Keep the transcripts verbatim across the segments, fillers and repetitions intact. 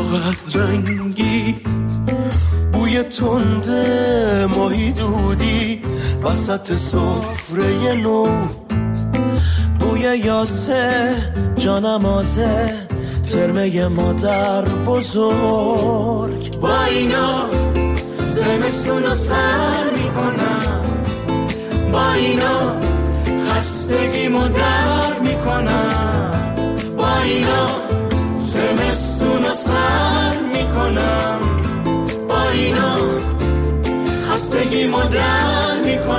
کاغذ رنگی، بوی تند ماهی دودی وسط سفره نو، بوی یاسه جانمازه ترمه مادر بزرگ. با اینا زمستون رو سر میکنم، با اینا خستگیمو در میکنم، با اینا زمستون رو سر میکنم، با اینا خستگیمو در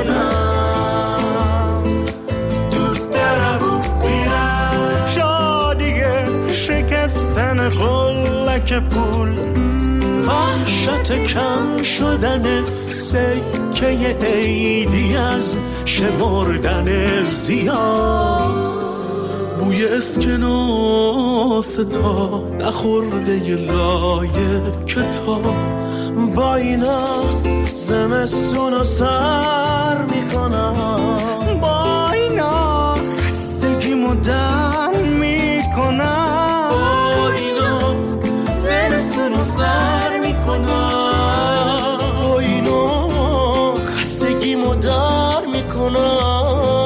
میکنم. دود دربو بیرم شادیه شکستن قلک پول، وحشت کم شدن سکه عیدی از شمردن زیاد، بوی اسکناس تا نخورده ی لایه کتاب. با اینا زمستون رو سر میکنم، با اینا خستگیمو در میکنم، با اینا زمستون رو سر میکنم، با اینا خستگیمو در میکنم.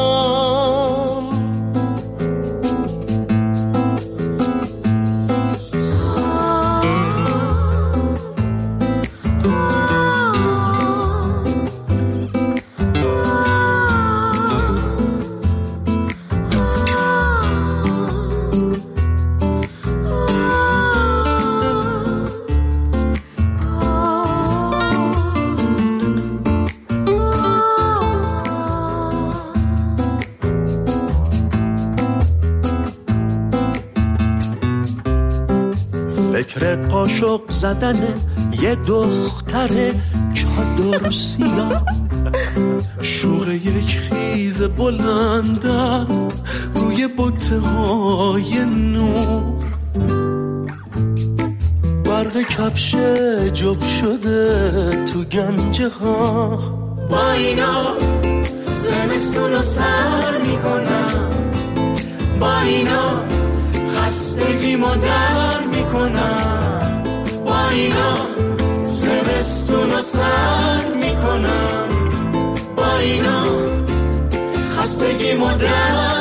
فکر قاشق زدن یه دختر چادر سیاه، شوق یک خیز بلند است روی بوته های نور، برق کفش جفت شده تو گنجه ها. با اینا زمستون رو سر میکنم، با اینا خستگیمو در میکنم، با اینا زمستون رو سر میکنم، با اینا خستگیمو در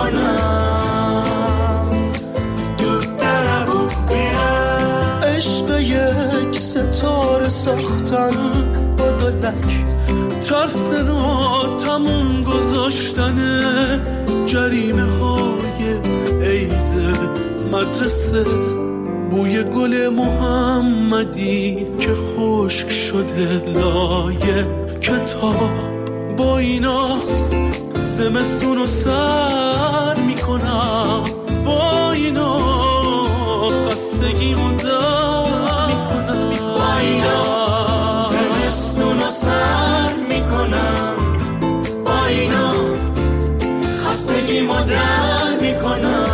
میکنم. دود دربو بیرم عشق یک ستاره ساختن با دلک، ترس را تموم گذاشتن جریمه های عید مدرسه، بوی گل محمدی که خشک شده لایه کتاب. با اینا زمستون رو سر میکنم، با اینا خستگیمو در میکنم، با اینا زمستون رو سر میکنم، با اینا خستگیمو در میکنم.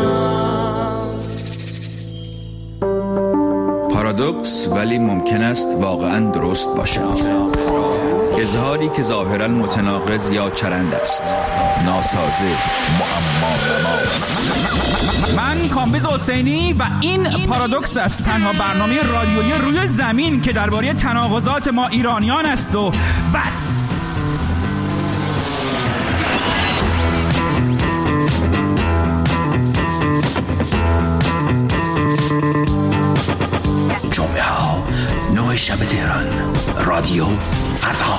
پارادوکس ولی ممکن است واقعاً درست باشد. اظهاری که ظاهراً متناقض یا چرند است، ناسازه، معما. من کامبیز حسینی و این پارادوکس است، تنها برنامه رادیویی روی زمین که درباره تناقضات ما ایرانیان است و بس. جمعه ها نه شب تهران، رادیو فردا.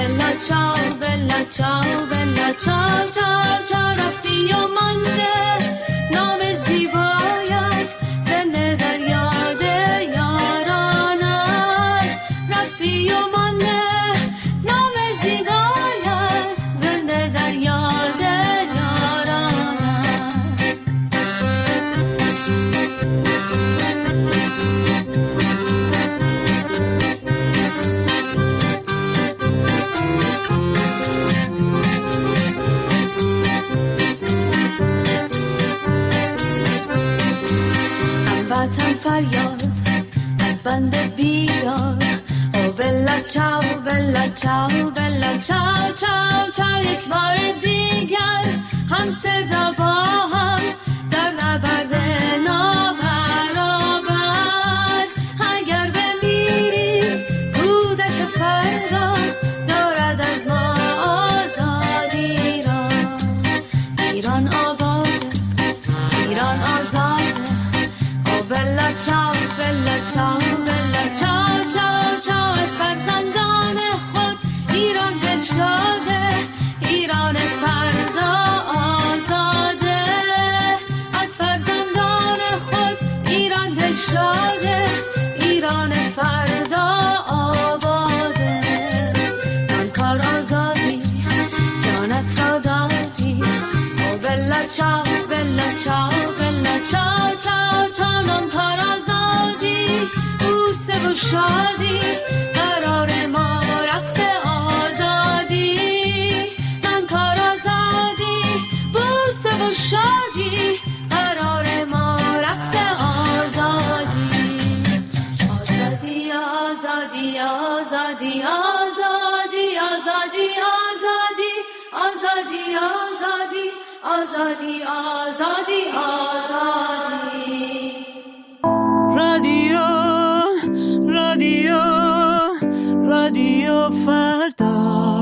بلا چاو بلا چاو بلا چاو چاو چاو رفتی و مانده نام زیبایت زنده در یاد یارانت رفتی و مانده نام زیبایت زنده در یاد یارانت هموطن فریاد از بند بیدار او بلا چاو بلا چاو بلا چاو چاو چاو یک بار دیگر هم صدا با هم در نبرد نابرابر اگر بمیری کودک فردا دارد از ما آزادی را ایران آباد ایران آزاد او بلا چاو بلا چاو بلا چاو چاو چاو از فرزندان خود ایران دلشاده ایران فردا آزاده از فرزندان خود ایران دلشاده ایران فردا آباده من کار آزادی جانت را دادی او بلا چاو بلا چاو بلا چاو چاو چاو نان کار آزادی بوسه و شادی قرار ما رقص آزادی نان کار آزادی بوسه و شادی قرار ما رقص آزادی آزادی آزادی آزادی آزادی آزادی آزادی آزادی آزادی آزادی آزادی آزادی رادیو رادیو رادیو فردا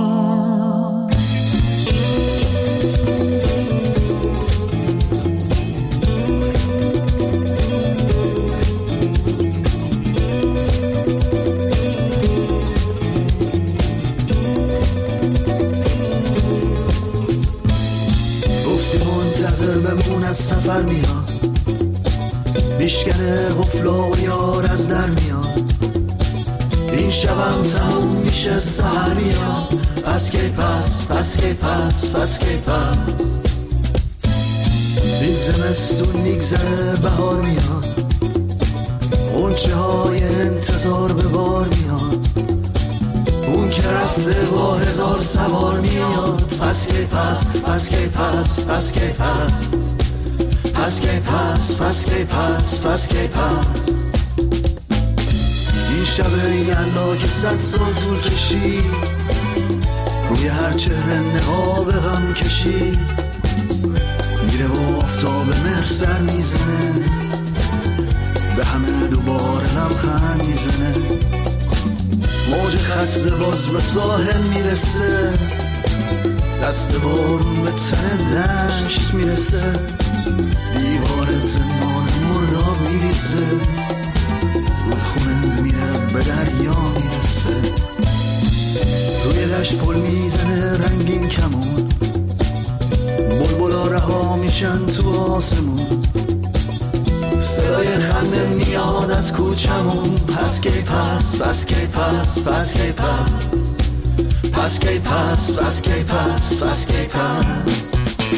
گفتی منتظر بمون از سفر میاد میشکنه غفلا و یار از در میاد این شبم تموم میشه سحر میاد پس کی پس پس کی پس پس کی پس این زمستون میگذره بهار میاد غنچه های انتظار به بار میاد اون که رفته با هزار سوار میاد پس کی پس پس کی پس پس کی پس پس کی پس پس کی پس پس کی پس این شب یلدا که صد سال طول کشید روی هر چهره نقاب غم کشید میره و آفتاب مهر سر میزنه به همه دوباره لبخند میزنه موج خسته باز به ساحل میرسه دست بارون به تن دشت میرسه دیوار زمان مرداب میریزه رودخونه میره به دریا میرسه روی دشت پل میزنه رنگین کمون بلبلا رها میشن تو آسمون صدای خنده میاد از کوچمون پس کی پس پس کی پس پس کی پس پس کی پس پس کی پس پس کی پس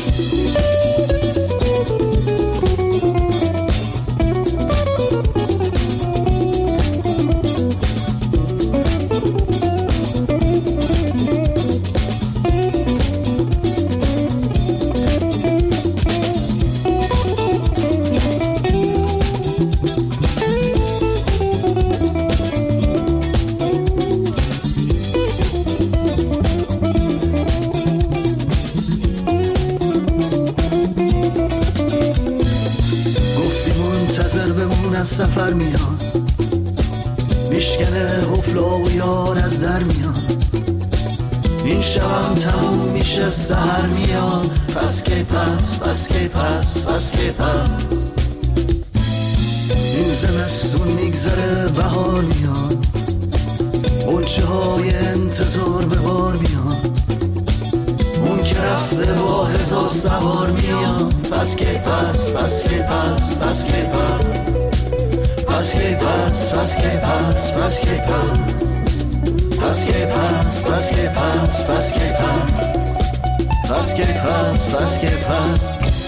سفر میاد میشکنه غفلا و یار از در میاد این شبم تموم میشه سحر میاد پس کی پس پس کی پس پس کی پس این زمستون میگذره بهار میاد قلچه های انتظار به بار میان، اون که رفته با هزار سوار میان. پس که پس پس که پس پس که پس پس که پس پس که پس پس که پس پس که پس پس که پس پس که پس پس که پس پس که پس.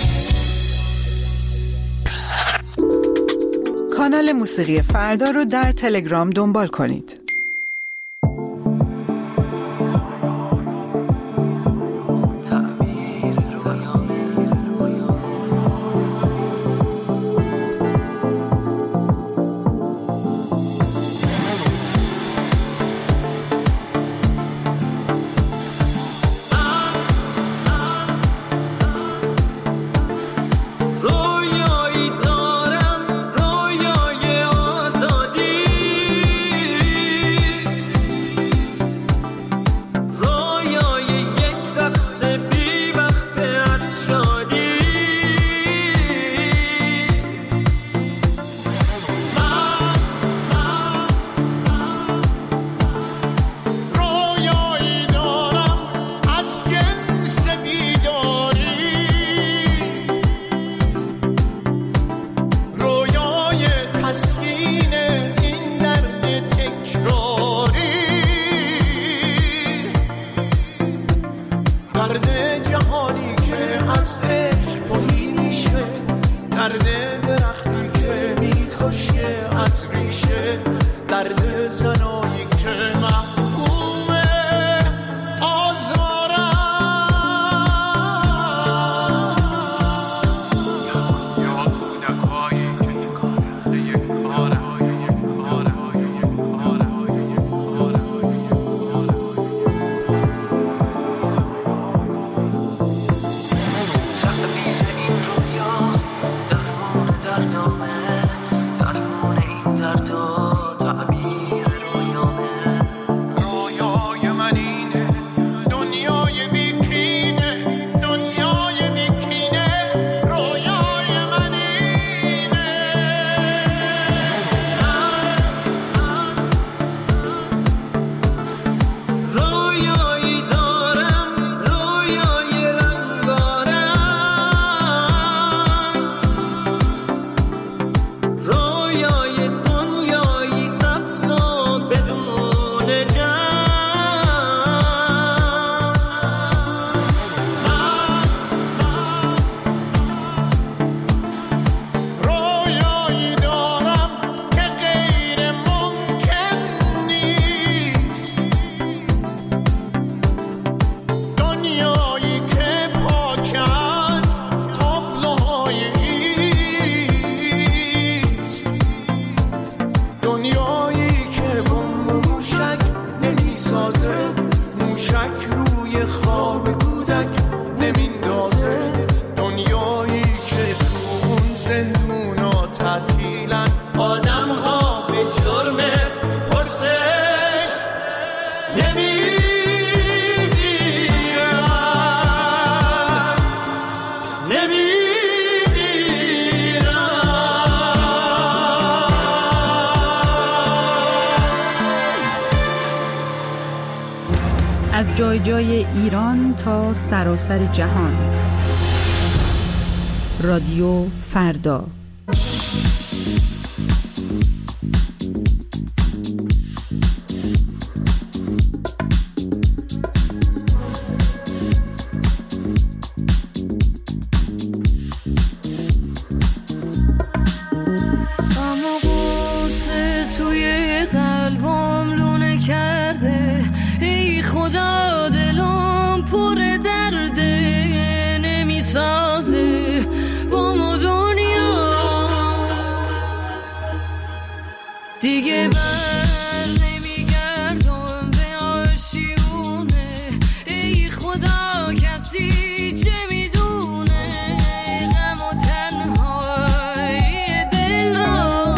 کانال موسیقی فردا رو در تلگرام دنبال کنید. از جای جای ایران تا سراسر جهان. رادیو فردا. دیگه بر نمیگردم به آشیونه، ای خدا کسی چه میدونه غم و تنهای دل را.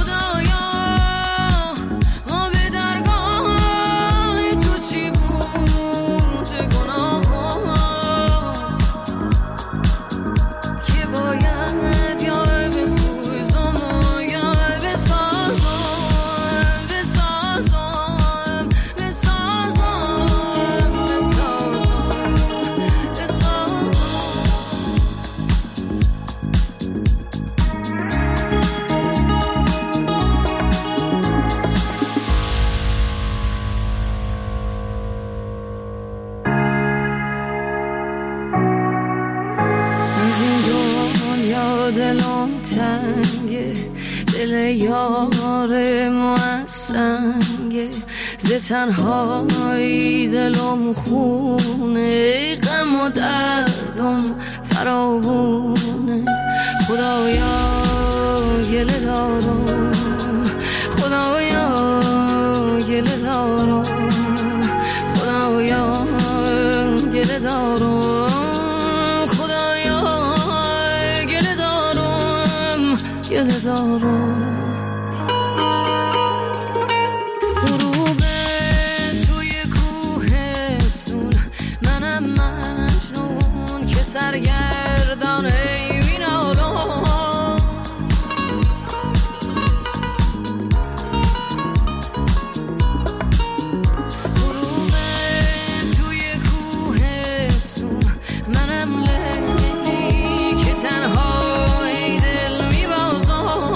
خدایا آب درگاه تو چی بود داره موسنگه ز تنهایی دلم خونه غم و دردم فراوونه خدایا گله دارم خدایا گله دارم خدایا گله دارم خدایا گله دارم گله دارم سرگردان این عالم غروب توی کوهستون منم لیلی که تنها ای دل میبازم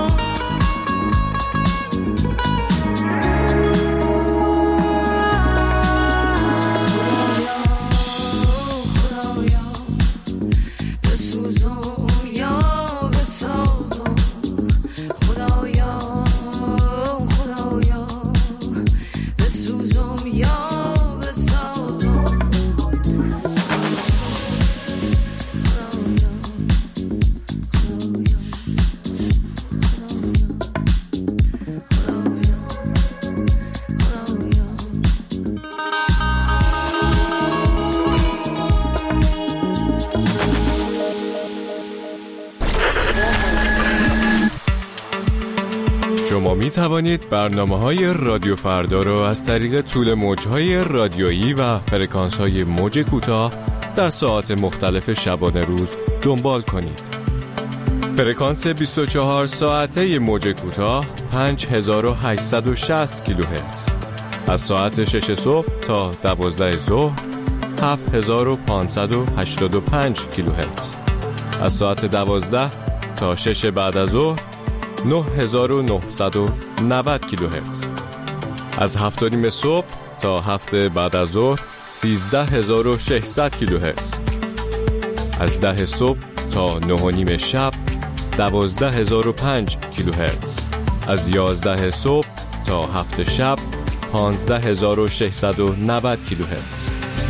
شما می توانید برنامه‌های رادیو فردا را از طریق طول موج‌های رادیویی و فرکانس‌های موج کوتاه در ساعات مختلف شبانه روز دنبال کنید. فرکانس بیست و چهار ساعته موج کوتاه پنج هزار و هشتصد و شصت کیلوهرتز از ساعت شش صبح تا دوازده ظهر هفت هزار و پانصد و هشتاد و پنج کیلوهرتز از ساعت دوازده تا شش بعد از ظهر نه هزار و نهصد و نود کیلوهرتز از هفت و نیم صبح تا هفت بعد از ظهر سیزده هزار و ششصد کیلوهرتز از ده صبح تا نه و نیم شب دوازده هزار و پنج کیلوهرتز از یازده صبح تا هفت شب پانزده هزار و ششصد و نود کیلوهرتز.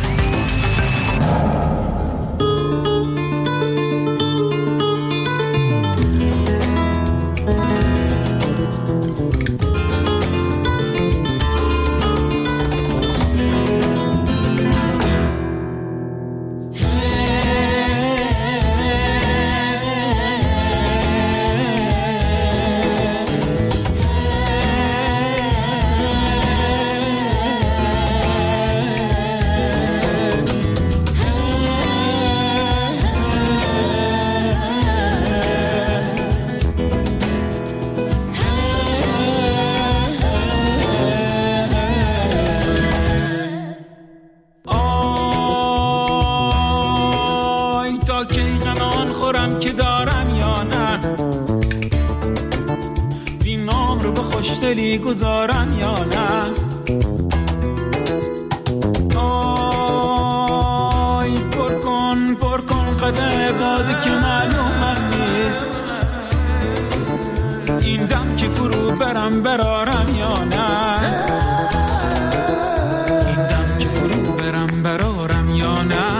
خوشدلی گذارم یا نه آی پر کن پر کن قدر باده که معلومم نیست این دم که فرو برم برارم یا نه این دم که فرو برم برارم یا نه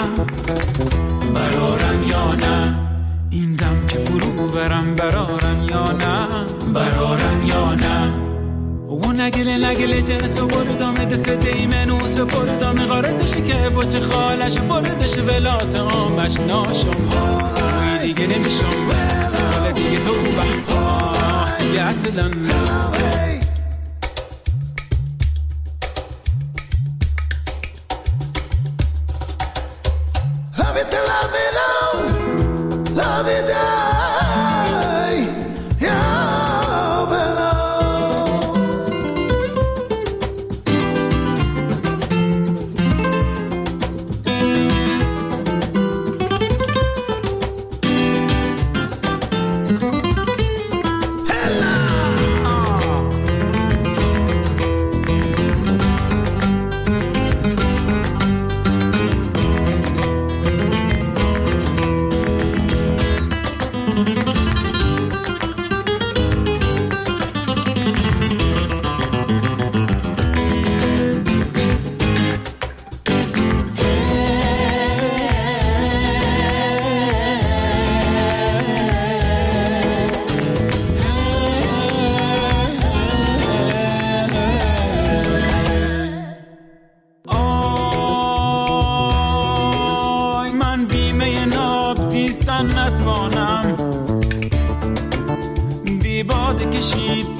برارم یا نه این دم که فرو برم برارم یا نه برارم یا نه و نگله نگله جنس و بردامه دست دیمنوس و بردامه غارتشه که بچه خالش بردش ولات آمش ناشم وی دیگه نمیشم حالا دیگه تو به دیگه اصلا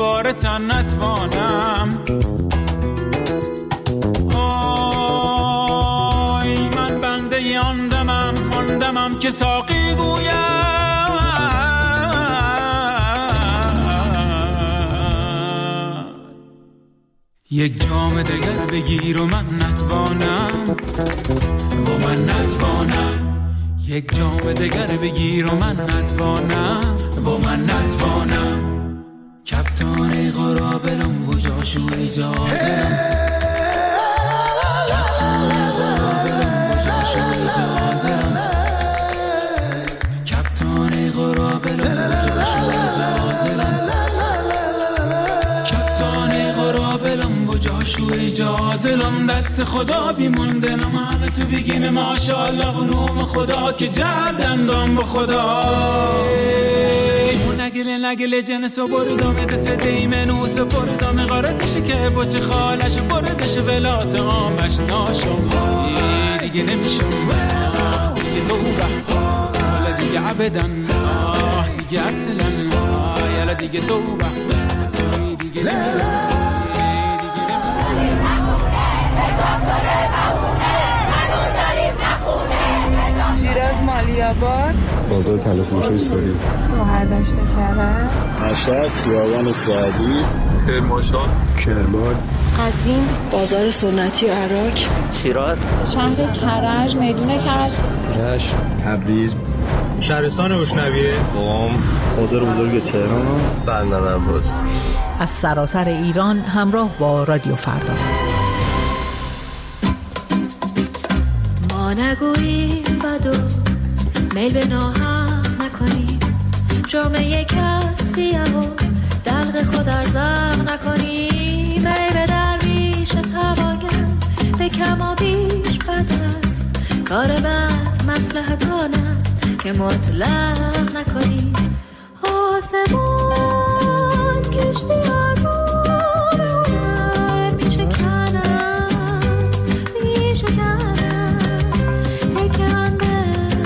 دوباره تن نتوانم. آی من بنده آن دمم، آن دمم که ساقی گویم یک جام دگر بگیر و من نتوانم، و من نتوانم. یک جام دگر بگیر و من نتوانم، و من نتوانم. کپتان غرابلم و جاشو اجازم، کپتان غرابلم و جاشو اجازم، کپتان غرابلم و جاشو اجازم، کپتان غرابلم و جاشو اجازم. دست خدا بیموندنم همه تو بگیم ماشاءالله بنوم خدا که جردندم به خدا. نگله نگله جنس و بردام دست دیمنوس بردام غارتش که بچه خالش بردش ولات آمش ناشم دیگه نمیشم دیگه توبه حالا دیگه عبدن دیگه اصلا حالا دیگه توبه دیگه نمیشم. شیراز مالیاباد بازار تلفروشی ساری شوهر داشته کرده مشهد خیابان سعدی کرمانشاه کرمان قزوین بازار سنتی عراق شیراز شهر کرج میدون کرج رشت تبریز شهرستان گشنویه قم بازار بزرگ تهران بندر عباس. از سراسر ایران همراه با رادیو فردا. ما نگوییم بدو میل به ناحق نکنیم، جامعه کسیه و دلق خود ارزق نکنیم. ای به درویش تواگر به کم و بیش بد است، کار بد مصلحت آن است که مطلق نکنیم. آسمان کشتی آگو به هنر می شکنم می شکنم تکم به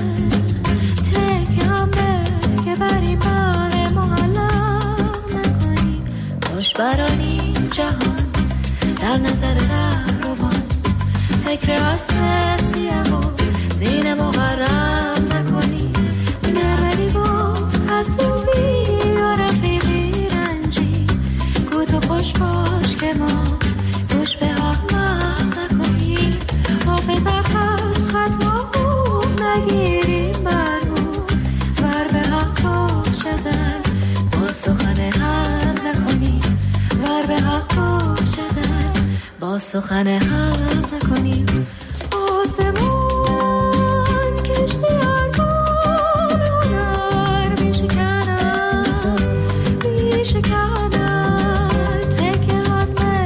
تکم به که بریم بر معلق نکنیم. خوشبرانیم جهان در نظر رهروان، فکر اسب سیه و زین مغرب نکنیم. نگرانی بود حسوبی و رفیقی رنجی، گو تو خوش باش که ما گوش به احمق نکنیم. حافظ خط خطا نگیریم برمون ور به حق باشدن با سخن حق نکنیم، ور به حق باشدن با سخن حق نکنیم. آسمان کشتی آگو به هنر می شکنم می شکنم تکم به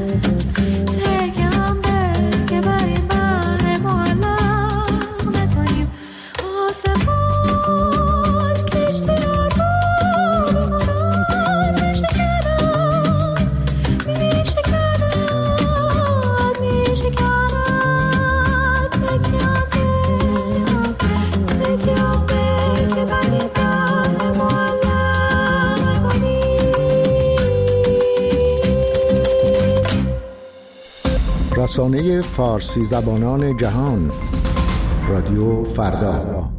تکم به که بریم بر معلق نکنیم. آسمان کشتی آگو به هنر می شکنم می شکنم می شکنم رسانه فارسی زبانان جهان رادیو فردا.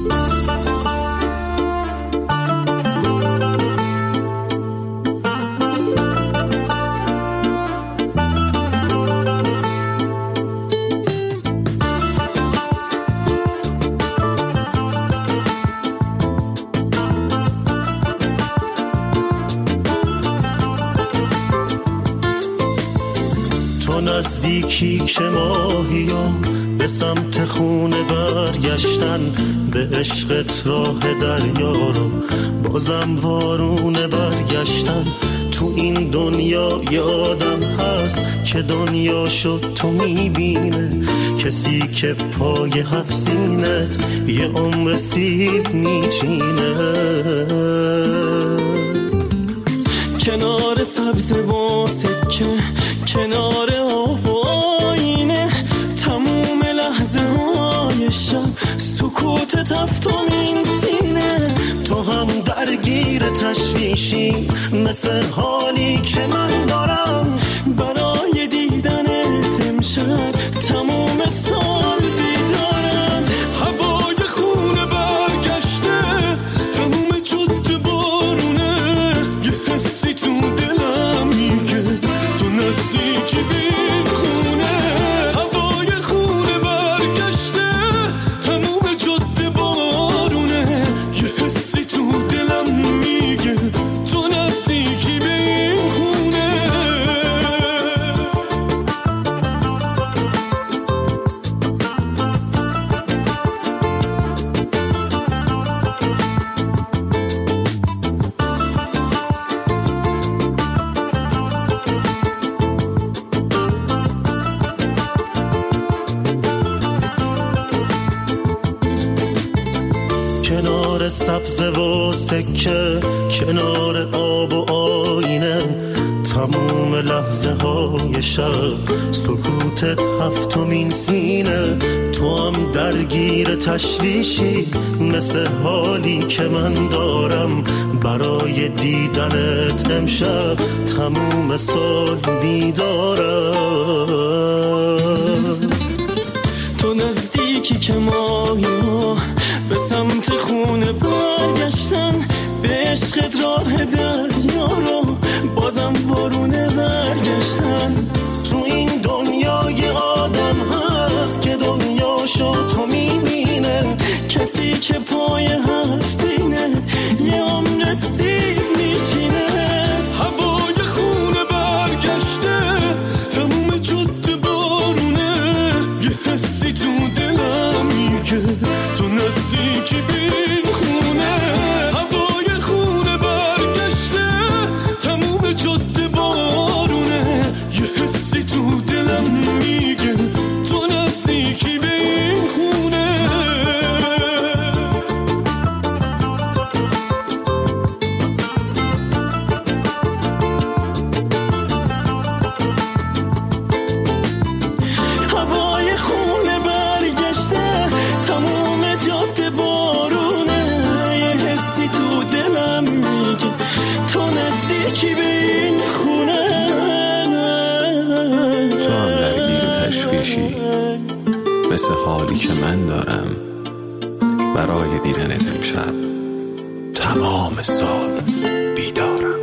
نزدیکی که ماهیام به سمت خونه برگشتن، به عشقت راه دریا رو بازم وارونه برگشتن. تو این دنیا یه آدم هست که دنیا شد تو میبینه، کسی که پای هفت سینت یه عمر سیب میچینه. کنار سبز و سکه، کنار آب و آینه، تموم لحظه های شب سکوت تفتم این سینه. تو هم درگیر تشویشی مثل حالی که من دارم برای دیدنت امشب تموم سال بیدارم. هوای خونه برگشته تموم جاده بارونه، یه حسی تو دلم میگه تو نزدیکی بین خونه. هوای خونه برگشته تموم جاده بارونه، یه حسی تو دلم میگه تو نزدیکی بین خونه. کنار سبز و سکه، کنار آب و آینه، تموم لحظه های شب سکوتت هفتمین سینه. تو هم درگیر تشویشی مثل حالی که من دارم برای دیدنت امشب تموم سال بیدارم. تو نزدیکی که ماهی ها به سمت خونه برگشتن، به عشقت راه دریا رو بازم بارونه برگشتن. تو این دنیای آدم هست که دنیاشو تو میبینه، کسی که پای حرف سینه یه عمر سیب میچینه. هوای خونه برگشته تموم جاده بارونه، یه حسی تو دلم میگه تو نزدیکی بین خونه. هوای خونه برگشته تموم جاده بارونه، یه حسی تو دلم میگه تو نزدیکی بین خونه. هوای خونه برگشته تموم جاده بارونه، یه حسی تو دلم میگه تو نزدیکی به این خونه. تو هم درگیر تشویشی مثل حالی که من دارم برای دیدنت امشب تمام سال بیدارم.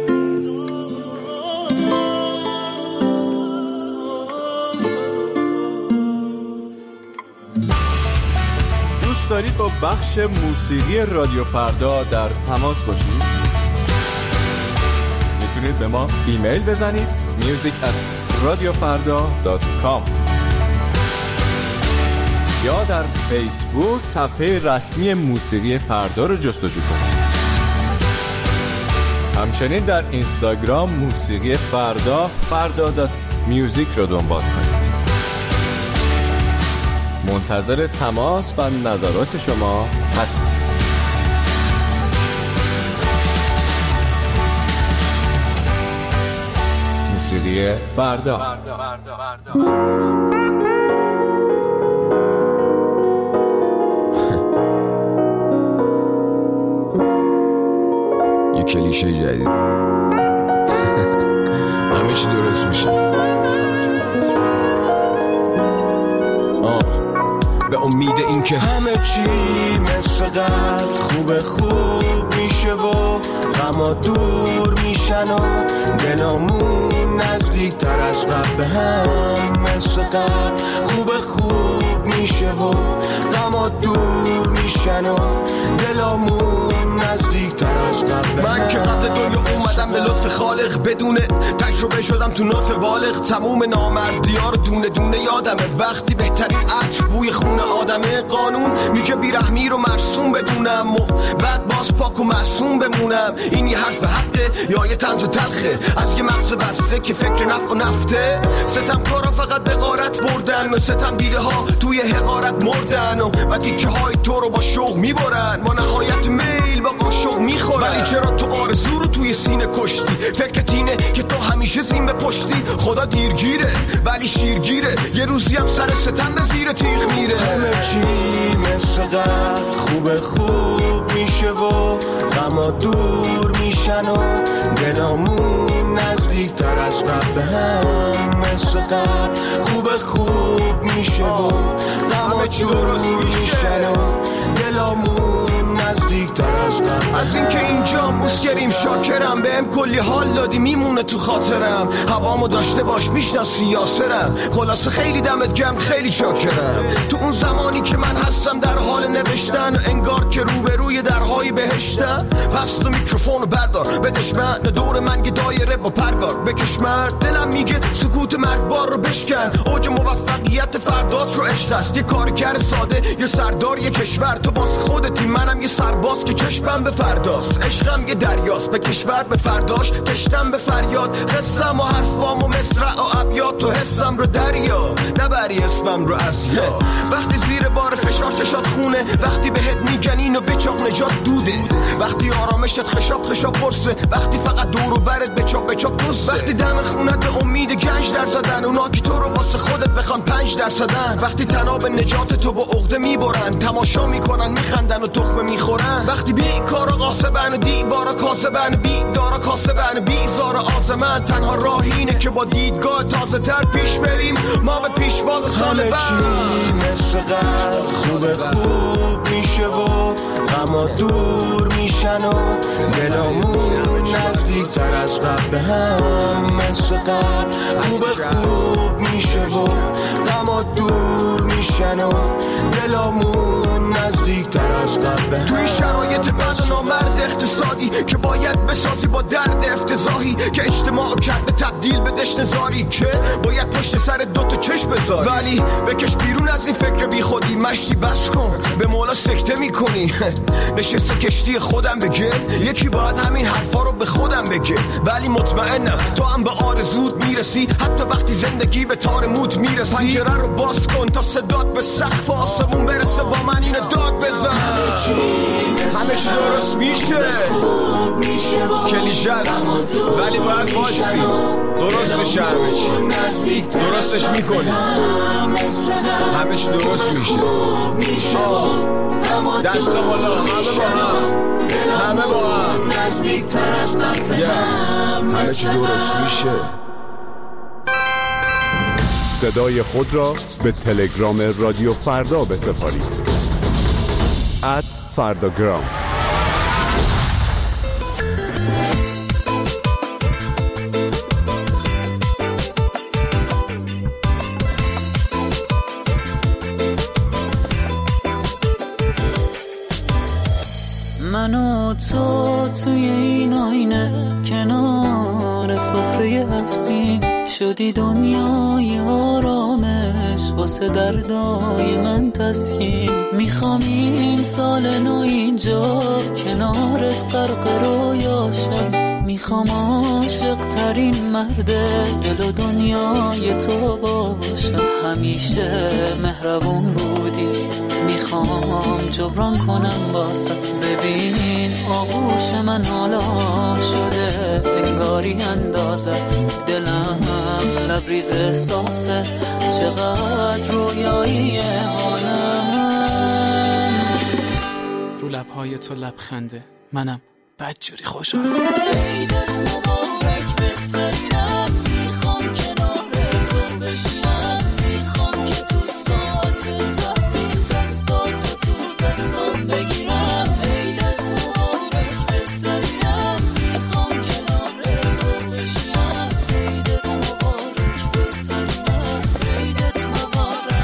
دوست دارید با بخش موسیقی رادیو فردا در تماس باشید؟ میتونید به ما ایمیل بزنید music at radiofarda dot com یا در فیسبوک صفحه رسمی موسیقی فردا رو جستجو کنید. همچنین در اینستاگرام موسیقی فردا فردا دات میوزیک رو دنبال کنید. منتظر تماس و نظرات شما هستیم. موسیقی فردا. یه کلیشه جدید. همه چی درست میشه. به امید این که همه چی مثل قبل خوب خوب میشه و غما دور میشن و دلامون نزدیک تر از قبل به هم مثل قبل خوب خوب میشه و غما دور میشن و دلامون نزدیک تر از قبل. من که قبل دنیا اومدم به لطف خالق بدونه تجربه شدم تو نطف بالغ. تموم نامردی ها رو دونه دونه یادمه وقتی بهترین عطر بوی خون آدمه. قانون میگه بیرحمی رو مرسوم بدونم و بعد باز پاک و معصوم بمونم. این یه حرف حقه یا یه طنز تلخه از یه مغز بسته که فکر نفع و نفته. ستم کارا فقط به غارت بردن و ستم بیده ها توی حقارت مردن و و تیکه های تو رو با شوق میبرن با نهایت میل با قاشق میخورن. ولی چرا تو آرزو رو توی سینه کشتی؟ فکرت اینه که تو همیشه زین به پشتی. خدا دیرگیره ولی شیرگیره، یه روزی هم سر ستم به زیر تیغ میره. همه چی مثل قبل خوب خوب میشه میشه و غما دور میشن و دلامون نزدیکتر از قبل هم مثل قبل خوب خوب میشه و غما دور میشن و دلامون نزدیکتر از قبل. از اینکه اینجا مسکریم شاکرم، بهم کلی حال دادی میمونه تو خاطرم، هوامو داشته باش میشناسی یاسرم، خلاصه خیلی دمت گرم خیلی شاکرم. تو اون زمانی که من هستم در حال نوشتن، انگار که روبروی درهای بهشتم، پس تو میکروفونو بردار بدش من، دور من یه دایره با پرگار بکش مرد، دلم میگه سکوت مرگبار رو بشکن، اوج موفقیت فردات رو عشق است، یه کارگر ساده یه سردار یه کشور، تو باز خودتی منم یه سرباز که چشمم به فرداست، عشقم یه دریاست به کشور به فرداش، تشتم به فریاد، قصم و حرفام و مصرع و ابیات، تو حسم رو دریا نبری اسمم رو اسیا، وقتی زیر بار فشار چشات خونه، وقتی بهت میگن اینو بچاق نجات دوده، وقتی آرامشت خشاب خشاب پرسه، وقتی فقط دور و برت بچاق بچاق دوسته، وقتی دم خونت به امید گنج در زدن، اونا که تو رو واسه خودت بخوان پنج در صدن، وقتی تناب نجات تو با عقده میبرن، تماشا میکنن میخندن و تخمه میخورن، وقتی بی کارا قاسبن و دیوارا کاسبن، بی دارا کاسبن بیزار آزمن، تنها راه اینه که با دیدگاه تازه تر پیش بریم، ما به پیشواز سال بعد مثل قبل خوب خوب میشه و غما دور میشن و دلامون نزدیکتر از قبل هم مثل قبل خوب خوب میشه و غما دور میشن و دلامون نزدیکتر از قبل. توی شرایط بد و نامرد اقتصادی که باید بسازی با درد افتضاحی که اجتماع کرده تبدیل به دشت زاری، که باید پشت سر دوتا چشم بذاری، ولی بکش بیرون از این فکر بی خودی، مشتی بس کن به مولا سکته میکنی، نشسته کشتی خودم بگه، یکی باید همین حرفا رو به خودم بگه، ولی مطمئنم تو هم به آرزوت میرسی، حتی وقتی زندگی به تار موت میرسی، پنجره رو باز کن تا صدات به سقف آسمون برسه، با من اینو داد بزن، همه چی درست میشه، کلیشه است ولی باید باشی، درست میشه، همه چی درستش میکنی، همه چی درست میشه، دست بالا همه با هم، همه با هم، همه چی درست میشه. صدای خود را به تلگرام رادیو فردا بسپارید. ات فرداگرام. من و تو توی این آینه کنار سفره افسین شدی دنیای آرامش واسه دردای من تسکین، میخوام این سال نو اینجا کنارت غرق رویاشم، میخوام عاشق ترین مرد دل و دنیای تو باشم، همیشه مهربون بودی میخوام جبران کنم باست، ببین آغوش من حالا شده انگاری اندازت، دلم لبریز احساسه چقدر رویایی حالم، رو لبهای تو لبخنده منم بدجوری خوشم، عیدت مبارک بهترینم، میخوام کنار تو بشینم، میخوام که تو ساعت تحویل دستاتو تو دستام بگیرم، عیدت مبارک بهترینم، میخوام کنار تو بشینم، عیدت مبارک بهترینم، عیدت مبارک.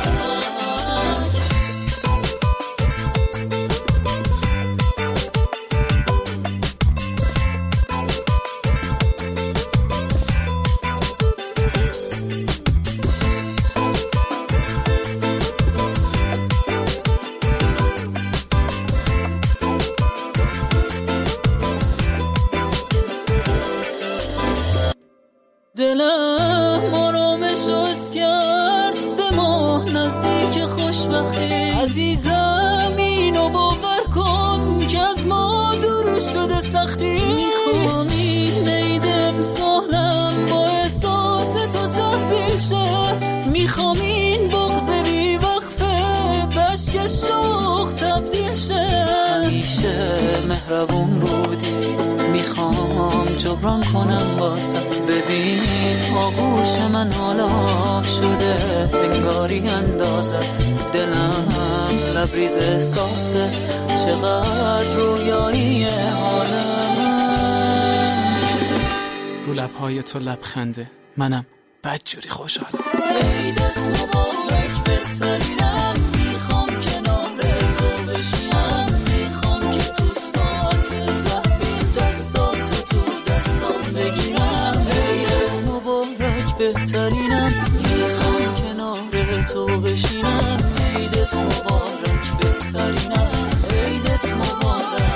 دلم آرامش از کرد به ما نزدیک خوشبختی، عزیزم اینو باور کن که از ما دور شده سختی، میخوام این عید امسالم با احساس تو تحویل شه، میخوام این بغض بی وقفه بشک شوق تبدیل شه، همیشه مهربون بودی، میخوام جبران کنم واسط. ببین آغوش من حالا شده انگاری اندازت، دلم لبریز احساسه، چقدر رویایی حالم. رو لبهای تو لبخنده، منم بدجوری خوشحالم. عیدت مبارک بهترینم، میخوام کنار تو بشینم، میخوام که تو ساعت تحویل دستاتو تو دستام بگیرم. عیدت مبارک بهترینم، میخوام کنار تو بشینم، عیدت مبارک بهترینم، عیدت مبارک.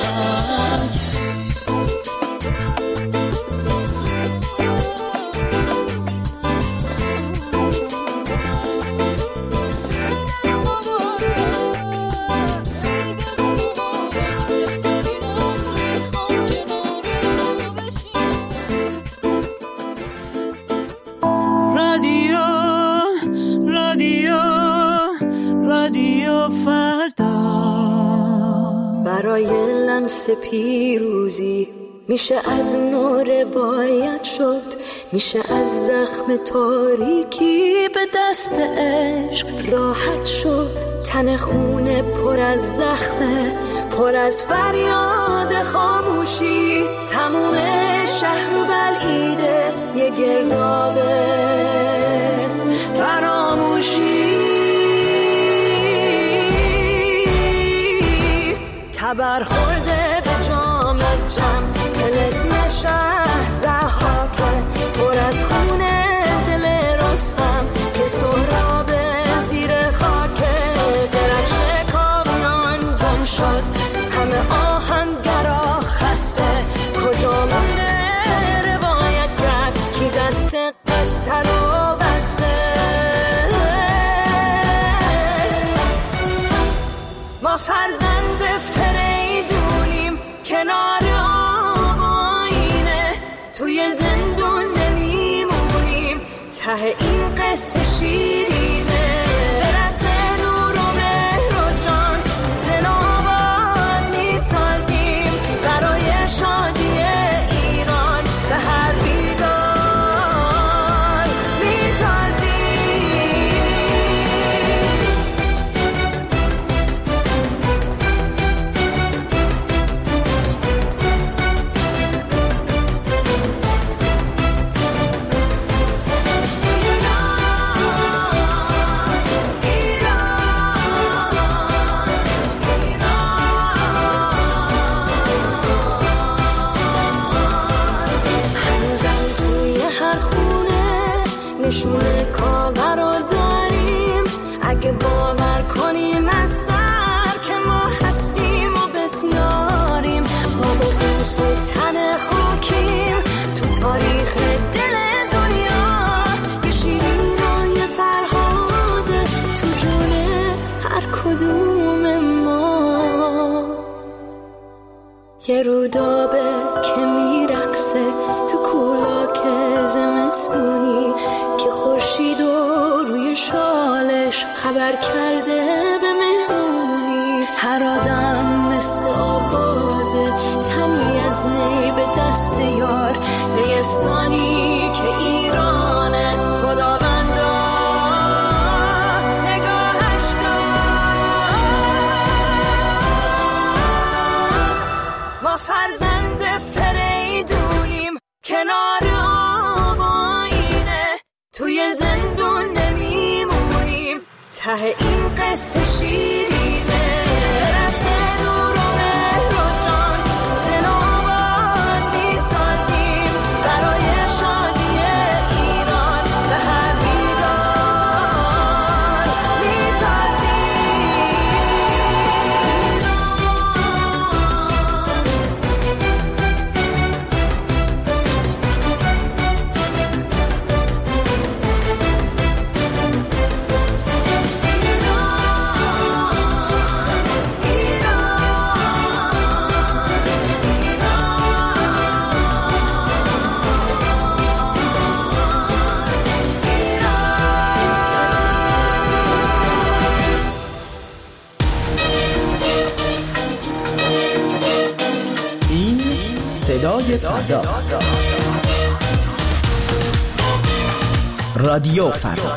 برای لمس پیروزی میشه از نو روایت شد، میشه از زخم تاریکی به دست عشق راحت شد. تن خونه پر از زخمه، پر از فریاد خاموشی، تموم شهر و بلعیده یه گردابه فراموشی. تبر خورده به جام جم، تلسم شهر زحاکه، پر از خونه دل رستم که سهراب زیر خاکه. درفش کامیان گم شد، همه آهنگرا خسته، کجا مونده روایت کرد کی دست قصه رو بسته. ما فرزند فریدونیم کنار آب آینه، توی زندون نمیمونیم، ته این قصه شیرینه. برسه نور و مهر و جان، زن و آواز میسازیم برای شادی ایران، به هر بیدار میتازیم. نشونه کاور رو داریم، اگه باور کنیم از سر که ما هستیم و بسیاریم. ما با بوس تن خاکیم تو تاریخ دل دنیا، یه شیرین و یه فرهاده تو جون هر کدوم ما. یه رودابه که میرقصه تو کولاک زمستونی، که خورشید و روی شالش خبر کرده به مهمونی. هر آدم مثل آوازه، تنی از نی به دست یار، نیستانی که ایرانه خداوندا نگاهش کن. ما فرزند فریدونیم کنار آب آینه، توی زندون نمیمونیم، ته این قصه شیرینه. برسه نور و مهر و جان، زن و آواز میسازیم برای شادی ایران، به هر بیدار میتازیم. فردا. رادیو فردا.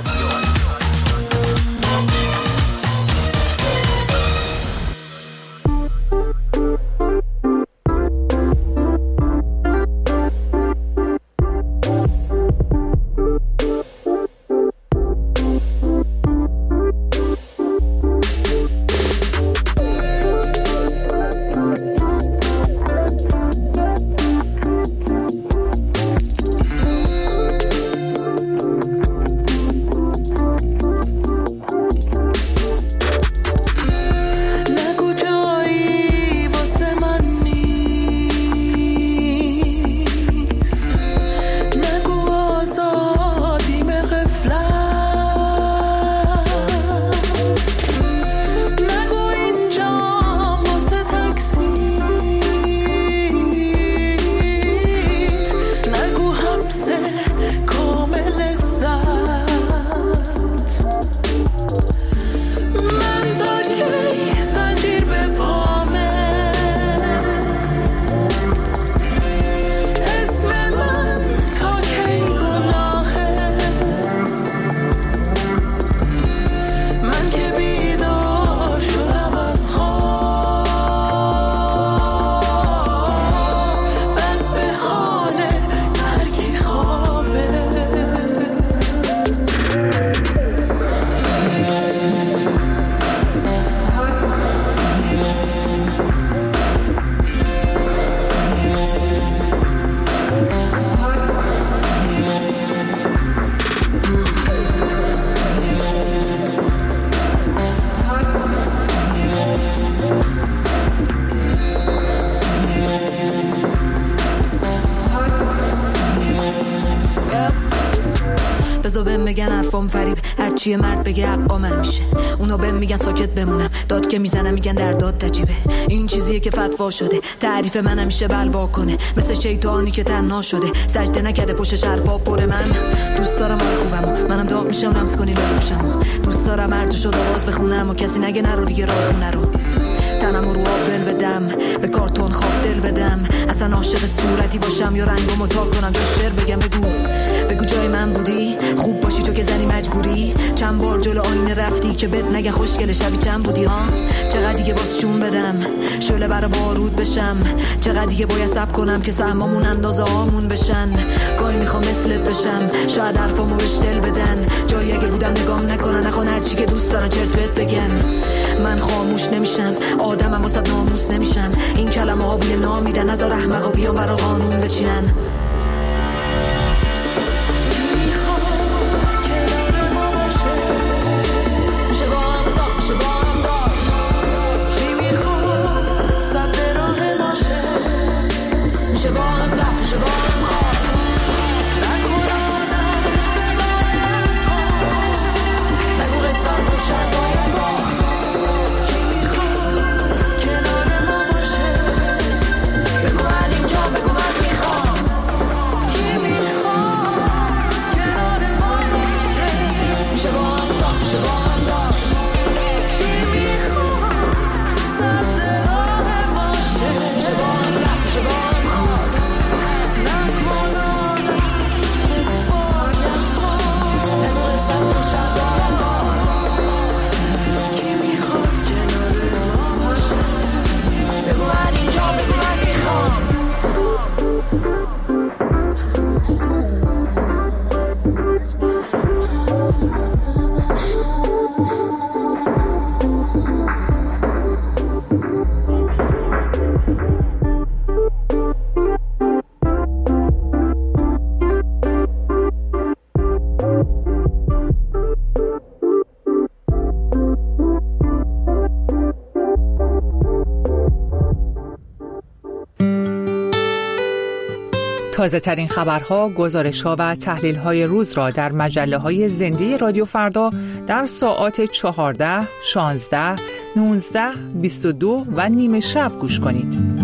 چیه مرد بگه حقا من میشه، اونا بهم میگن ساکت بمونم، داد که میزنم میگن در داد تجیبه. این چیزیه که فتوا شده، تعریف من همیشه بلوا کنه، مثل شیطانی که تنها شده، سجده نکرده پشتش حرفا پر. من دوست دارم حال خوبمو، منم داغ میشم لمس کنی لالوشمو، دوست دارم هر جو شد آواز بخونم و کسی نگه نرو دیگه راه خونه رو، تنمو رو آب دل بدم، به کارتون خواب دل بدم، اصلا عاشق صورتی باشم یا رنگمو تا کنم، جاش شعر بگم. بگو بگو جای من بودی، خوب باشی تو که زنی مجبوری، چند بار جلو آینه رفتی که بد نگه خوشگل شبی چند بودی ها، چقدر دیگه باز چون بدم شعله برا بارود بشم، چقدر دیگه باید صبر کنم که سهمامون اندازه هامون بشن، گاهی میخوام مثلت بشم، شاید حرفامو بهش دل بدن، جایی اگه بودم نگام نکنن، نخوان هرچی که دوست دارن چرت بهت بگن، من خاموش نمیشم، آدمم واسه ناموس نمیشم، این کلمه ها بوی نام میدن، نذار احمقا بیان برا قانون بچینن. تازه ترین خبرها، گزارش‌ها و تحلیل‌های روز را در مجله‌های زنده رادیو فردا در ساعات چهارده، شانزده، نوزده، بیست و دو و نیمه شب گوش کنید.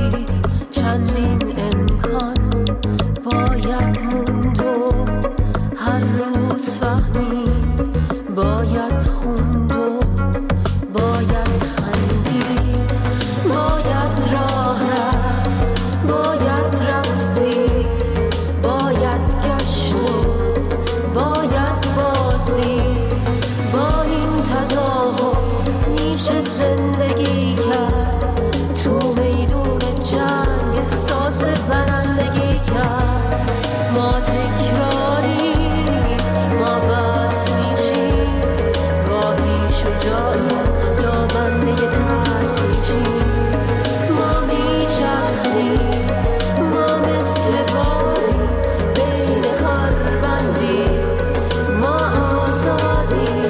چندین امکان باید موند و هر روز فهمید باید خوند و باید خندید، باید راه رفت، باید رقصید، باید گشت و باید بازدید. با این تداوم میشه زندگی کرد، تو میدون جنگ احساس برندگی کرد. ما تکراری ما بس میشیم، گاهی شجاعی یا بنده ترس میشیم. ما میچرخیم، ما مثل بادی بین هر بندی، ما آزادیم.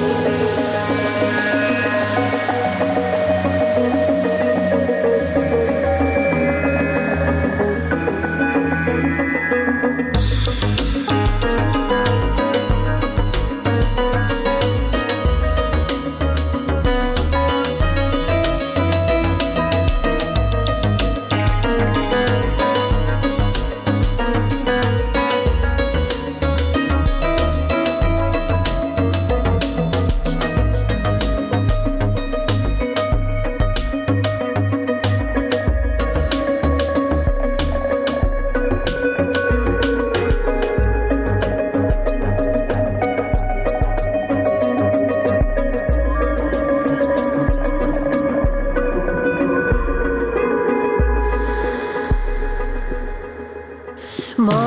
ما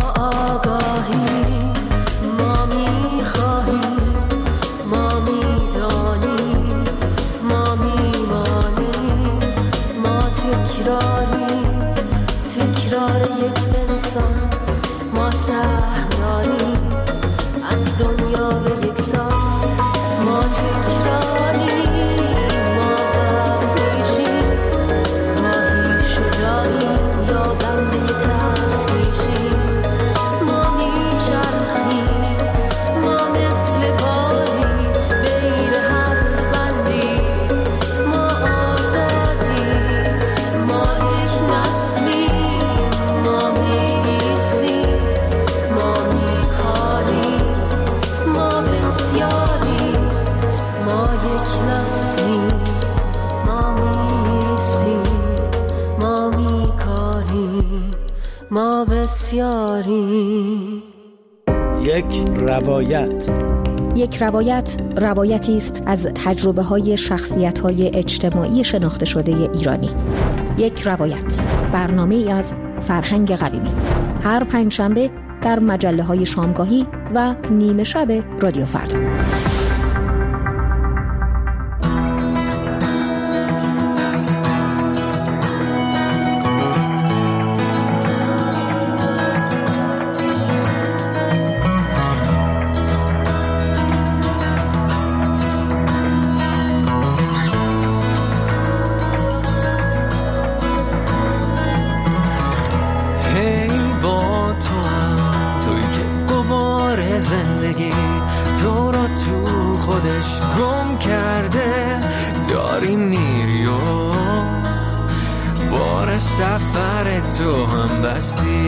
آگاهیم، ما میخواهیم، ما میدانیم، ما میمانیم. ما تکراریم، تکرار یک انسان. ما سهم داریم از دنیا به یک سان. ما تکراریم، ما بس میشیم، گاهی شجاعیم یا بنده ترس میشیم. ما میچرخیم، ما مثل بادی بین هر بندی، ما آزادیم. ما یک نسلیم، ما می‌ایستیم، ما میکاریم، ما بسیاریم. ما یک نسلیم، ما می‌ایستیم، ما میکاریم، ما بسیاریم. یک روایت. یک روایت روایتی است از تجربه های شخصیت های اجتماعی شناخته شده ایرانی. یک روایت، برنامه ای از فرهنگ قویمی، هر پنجشنبه در مجله های شامگاهی و نیمه شب رادیو فردا. سفر تو هم بستی.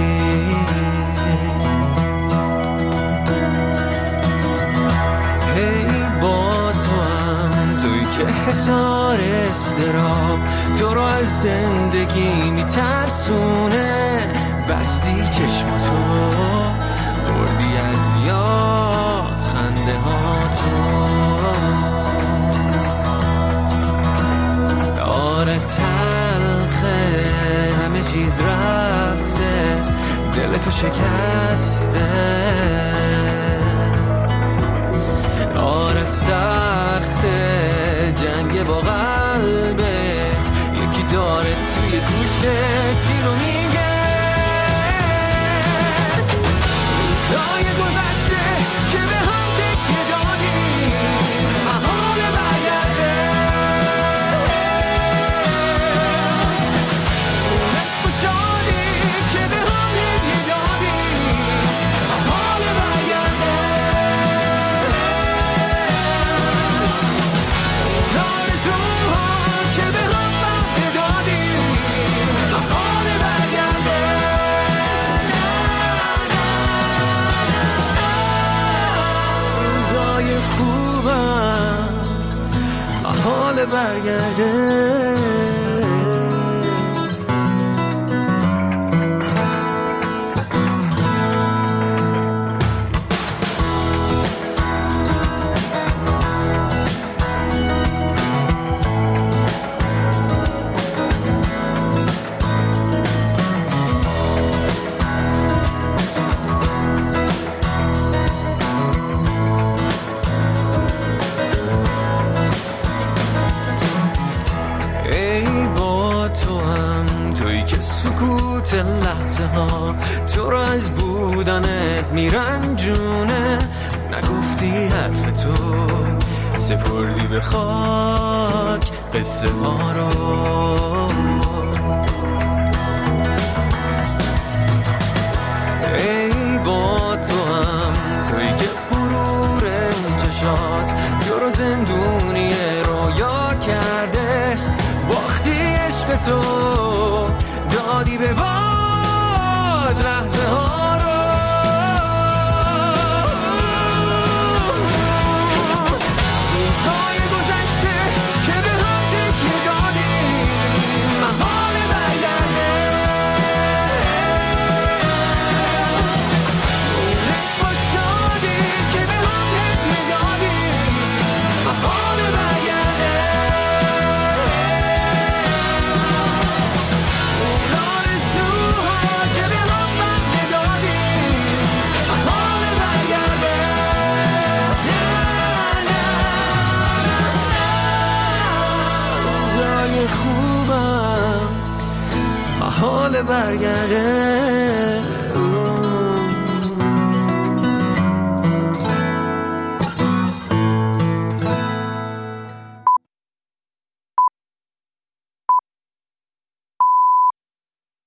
هی با تو هم توی که حسار استراب تو رو از زندگی میترسونه. بستی چشماتو بردی از یاد خنده ها تو. آره تلخه همه چیز رفته، دل تو شکسته. آره سخته جنگ با قلبت، یکی داره توی گوشت اینو میگه. روزای گذشته که به هم تکیه دادیم محال برگرده. که به هم بده دادیم برگرده. لحظه ها تو رو از بودنت میرنجونه، نگفتی حرف تو سپردی به خاک قصه ها رو. ای با تو هم توی که برور اون چشات تو رو زندونی رویا کرده، باختی عشق تو دادی به باد لحظه ها رو. روزهای گذشته که به هم تکیه دادیم محال برگرده. اون عشق و شادی که به هم هدیه دادیم محال برگرده. خوبم محال برگرده.